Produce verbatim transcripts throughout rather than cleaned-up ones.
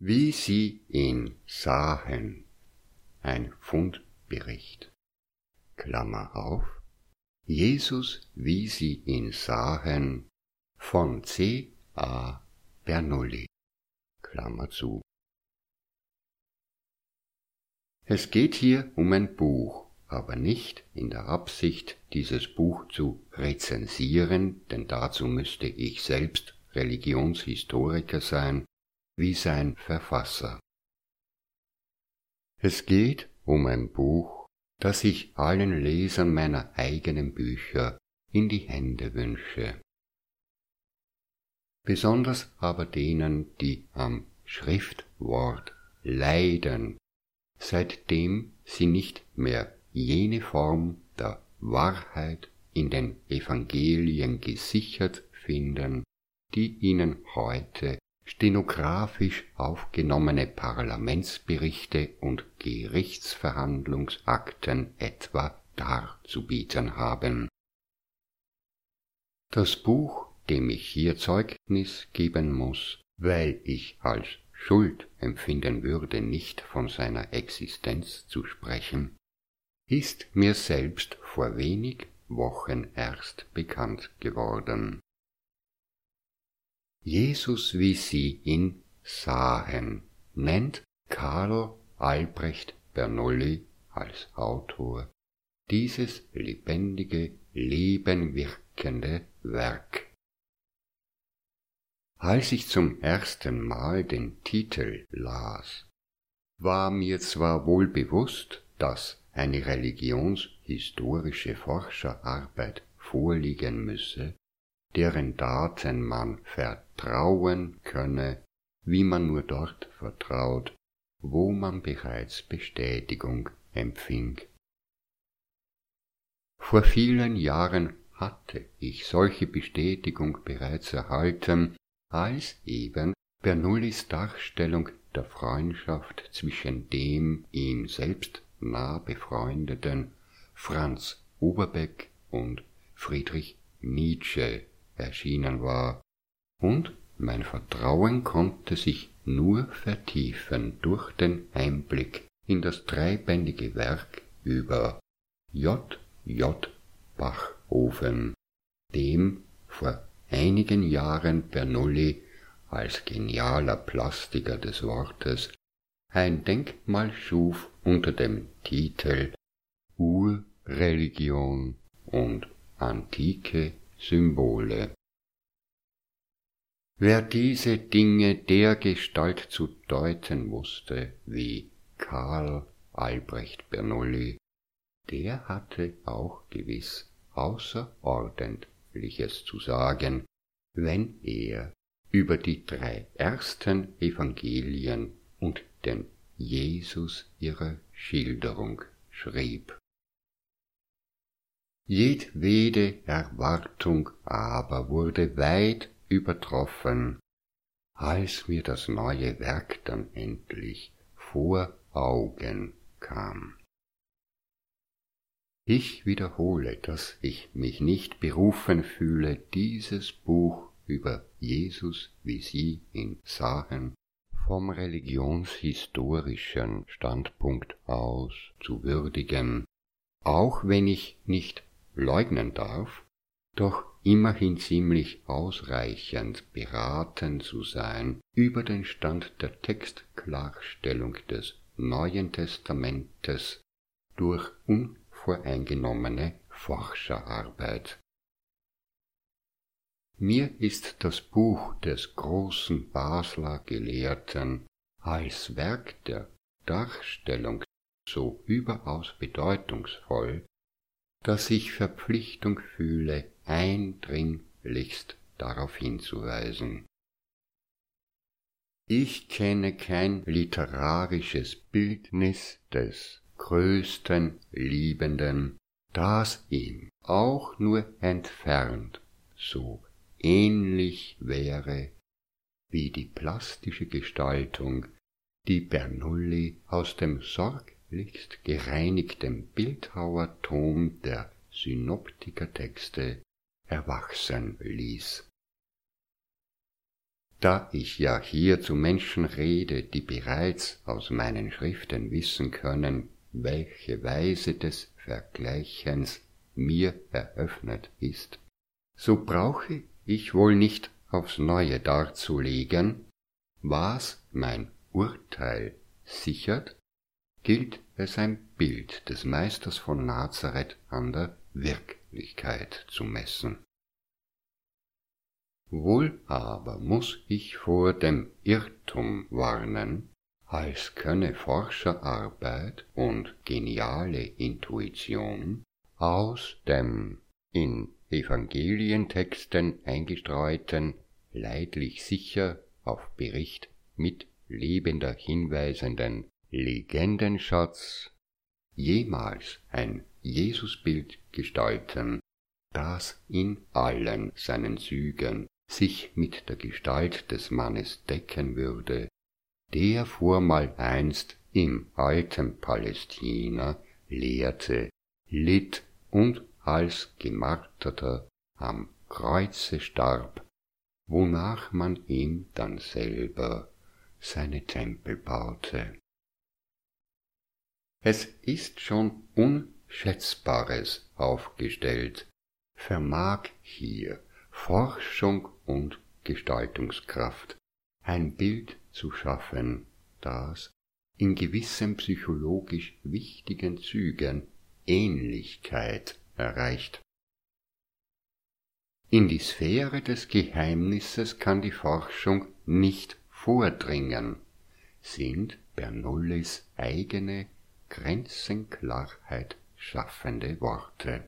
Wie sie ihn sahen, ein Fundbericht. Klammer auf, Jesus, wie sie ihn sahen, von C. A. Bernoulli. Klammer zu. Es geht hier um ein Buch, aber nicht in der Absicht, dieses Buch zu rezensieren, denn dazu müsste ich selbst Religionshistoriker sein, wie sein Verfasser. Es geht um ein Buch, das ich allen Lesern meiner eigenen Bücher in die Hände wünsche. Besonders aber denen, die am Schriftwort leiden, seitdem sie nicht mehr jene Form der Wahrheit in den Evangelien gesichert finden, die ihnen heute stenografisch aufgenommene Parlamentsberichte und Gerichtsverhandlungsakten etwa darzubieten haben. Das Buch, dem ich hier Zeugnis geben muss, weil ich als Schuld empfinden würde, nicht von seiner Existenz zu sprechen, ist mir selbst vor wenig Wochen erst bekannt geworden. Jesus, wie sie ihn sahen, nennt Karl Albrecht Bernoulli als Autor dieses lebendige, lebenwirkende Werk. Als ich zum ersten Mal den Titel las, war mir zwar wohl bewusst, dass eine religionshistorische Forscherarbeit vorliegen müsse, deren Daten man vertrauen könne, wie man nur dort vertraut, wo man bereits Bestätigung empfing. Vor vielen Jahren hatte ich solche Bestätigung bereits erhalten, als eben Bernoullis Darstellung der Freundschaft zwischen dem ihm selbst nah befreundeten Franz Oberbeck und Friedrich Nietzsche erschienen war, und mein Vertrauen konnte sich nur vertiefen durch den Einblick in das dreibändige Werk über J. J. Bachofen, dem vor einigen Jahren Bernoulli als genialer Plastiker des Wortes ein Denkmal schuf unter dem Titel Urreligion und antike Symbole. Wer diese Dinge dergestalt zu deuten wusste wie Karl Albrecht Bernoulli, der hatte auch gewiss Außerordentliches zu sagen, wenn er über die drei ersten Evangelien und den Jesus ihrer Schilderung schrieb. Jedwede Erwartung aber wurde weit übertroffen, als mir das neue Werk dann endlich vor Augen kam. Ich wiederhole, dass ich mich nicht berufen fühle, dieses Buch über Jesus, wie sie ihn sahen, vom religionshistorischen Standpunkt aus zu würdigen, auch wenn ich nicht leugnen darf, doch immerhin ziemlich ausreichend beraten zu sein über den Stand der Textklarstellung des Neuen Testamentes durch unvoreingenommene Forscherarbeit. Mir ist das Buch des großen Basler Gelehrten als Werk der Darstellung so überaus bedeutungsvoll, dass ich Verpflichtung fühle, eindringlichst darauf hinzuweisen. Ich kenne kein literarisches Bildnis des größten Liebenden, das ihm auch nur entfernt so ähnlich wäre wie die plastische Gestaltung, die Bernoulli aus dem sorglichst gereinigten Bildhauerton der Synoptikertexte erwachsen ließ. Da ich ja hier zu Menschen rede, die bereits aus meinen Schriften wissen können, welche Weise des Vergleichens mir eröffnet ist, so brauche ich wohl nicht aufs Neue darzulegen, was mein Urteil sichert, gilt es ein Bild des Meisters von Nazareth an der Wirklichkeit zu messen. Wohl aber muß ich vor dem Irrtum warnen, als könne Forscherarbeit und geniale Intuition aus dem in Evangelientexten eingestreuten, leidlich sicher auf Bericht mit lebender hinweisenden Legendenschatz jemals ein Jesusbild gestalten, das in allen seinen Zügen sich mit der Gestalt des Mannes decken würde, der vormaleinst im alten Palästina lehrte, litt und als Gemarterter am Kreuze starb, wonach man ihm dann selber seine Tempel baute. Es ist schon Unschätzbares aufgestellt, vermag hier Forschung und Gestaltungskraft ein Bild zu schaffen, das in gewissen psychologisch wichtigen Zügen Ähnlichkeit erreicht. In die Sphäre des Geheimnisses kann die Forschung nicht vordringen, sind Bernouillis eigene Grenzenklarheit schaffende Worte.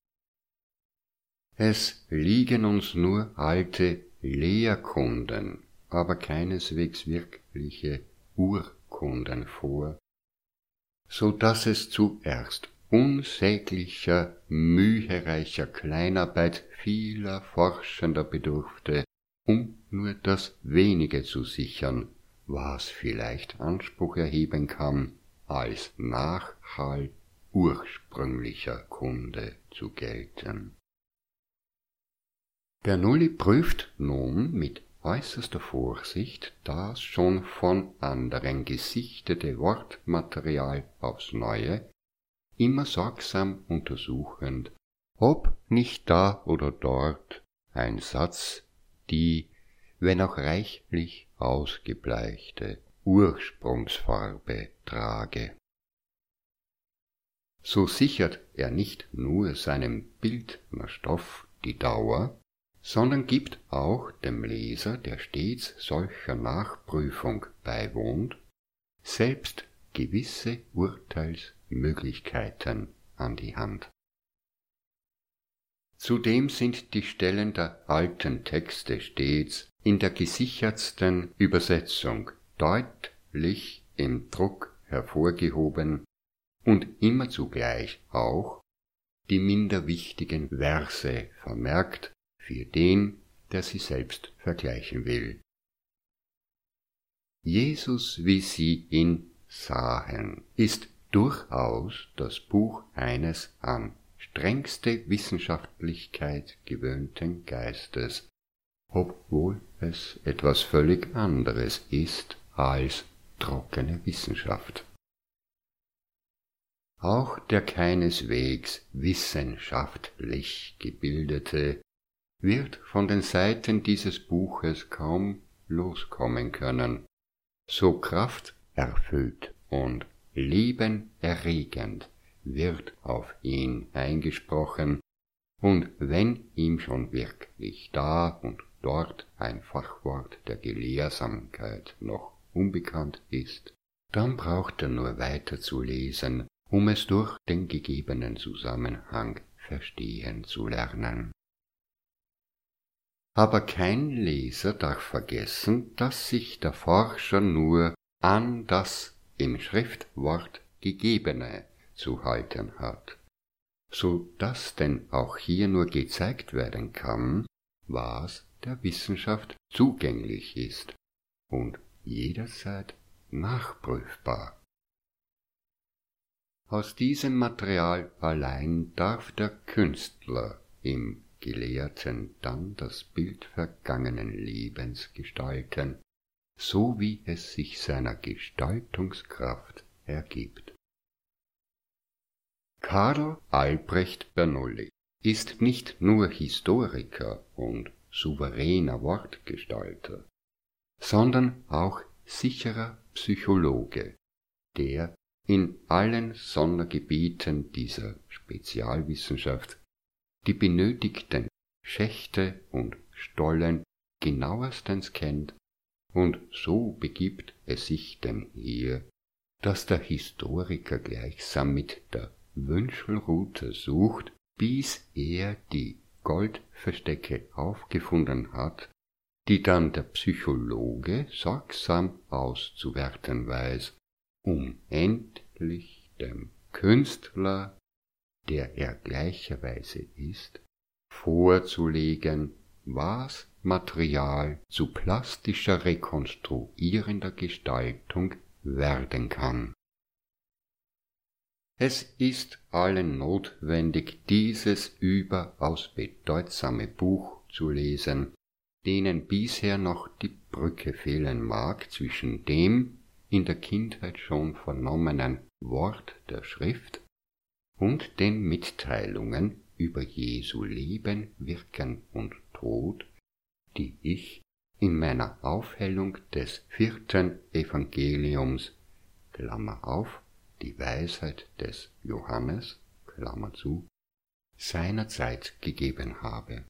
Es liegen uns nur alte Lehrkunden, aber keineswegs wirkliche Urkunden vor, so dass es zuerst unsäglicher, mühereicher Kleinarbeit vieler Forschender bedurfte, um nur das wenige zu sichern, was vielleicht Anspruch erheben kann, als Nachhall ursprünglicher Kunde zu gelten. Bernoulli prüft nun mit äußerster Vorsicht das schon von anderen gesichtete Wortmaterial aufs Neue, immer sorgsam untersuchend, ob nicht da oder dort ein Satz die, wenn auch reichlich ausgebleichte, Ursprungsfarbe trage. So sichert er nicht nur seinem Bildnerstoff die Dauer, sondern gibt auch dem Leser, der stets solcher Nachprüfung beiwohnt, selbst gewisse Urteilsmöglichkeiten an die Hand. Zudem sind die Stellen der alten Texte stets in der gesichertsten Übersetzung deutlich im Druck hervorgehoben und immer zugleich auch die minder wichtigen Verse vermerkt für den, der sie selbst vergleichen will. Jesus, wie sie ihn sahen, ist durchaus das Buch eines an strengste Wissenschaftlichkeit gewöhnten Geistes, obwohl es etwas völlig anderes ist als trockene Wissenschaft. Auch der keineswegs wissenschaftlich Gebildete wird von den Seiten dieses Buches kaum loskommen können, so krafterfüllt und lebenerregend wird auf ihn eingesprochen, und wenn ihm schon wirklich da und dort ein Fachwort der Gelehrsamkeit noch unbekannt ist, dann braucht er nur weiter zu lesen, um es durch den gegebenen Zusammenhang verstehen zu lernen. Aber kein Leser darf vergessen, dass sich der Forscher nur an das im Schriftwort Gegebene zu halten hat, so dass denn auch hier nur gezeigt werden kann, was der Wissenschaft zugänglich ist und jederzeit nachprüfbar. Aus diesem Material allein darf der Künstler im Gelehrten dann das Bild vergangenen Lebens gestalten, so wie es sich seiner Gestaltungskraft ergibt. Karl Albrecht Bernoulli ist nicht nur Historiker und souveräner Wortgestalter, sondern auch sicherer Psychologe, der in allen Sondergebieten dieser Spezialwissenschaft die benötigten Schächte und Stollen genauestens kennt, und so begibt es sich denn hier, dass der Historiker gleichsam mit der Wünschelrute sucht, bis er die Goldverstecke aufgefunden hat, die dann der Psychologe sorgsam auszuwerten weiß, um endlich dem Künstler, der er gleicherweise ist, vorzulegen, was Material zu plastischer rekonstruierender Gestaltung werden kann. Es ist allen notwendig, dieses überaus bedeutsame Buch zu lesen, denen bisher noch die Brücke fehlen mag zwischen dem in der Kindheit schon vernommenen Wort der Schrift und den Mitteilungen über Jesu Leben, Wirken und Tod, die ich in meiner Aufhellung des vierten Evangeliums, Klammer auf, die Weisheit des Johannes, Klammer zu, seinerzeit gegeben habe.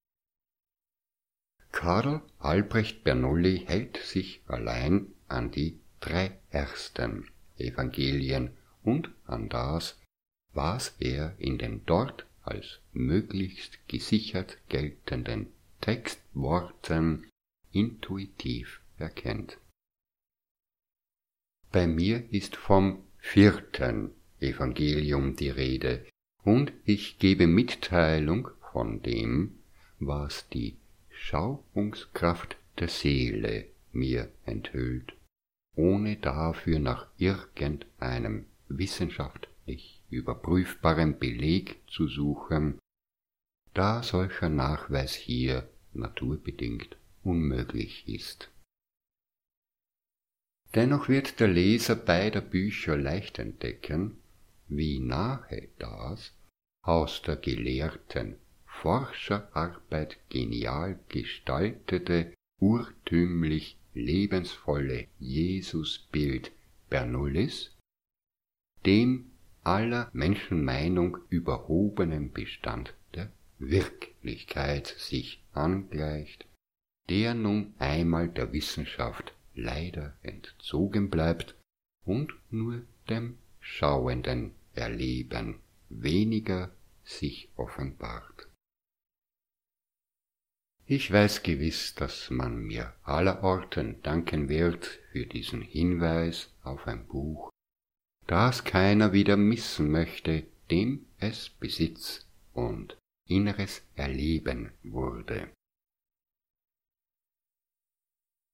Karl Albrecht Bernoulli hält sich allein an die drei ersten Evangelien und an das, was er in den dort als möglichst gesichert geltenden Textworten intuitiv erkennt. Bei mir ist vom vierten Evangelium die Rede, und ich gebe Mitteilung von dem, was die Schauungskraft der Seele mir enthüllt, ohne dafür nach irgendeinem wissenschaftlich überprüfbaren Beleg zu suchen, da solcher Nachweis hier naturbedingt unmöglich ist. Dennoch wird der Leser beider Bücher leicht entdecken, wie nahe das aus der gelehrten Forscherarbeit genial gestaltete, urtümlich lebensvolle Jesusbild Bernouillis dem aller Menschenmeinung überhobenen Bestand der Wirklichkeit sich angleicht, der nun einmal der Wissenschaft leider entzogen bleibt und nur dem schauenden Erleben weniger sich offenbart. Ich weiß gewiss, dass man mir allerorten danken wird für diesen Hinweis auf ein Buch, das keiner wieder missen möchte, dem es Besitz und inneres Erleben wurde.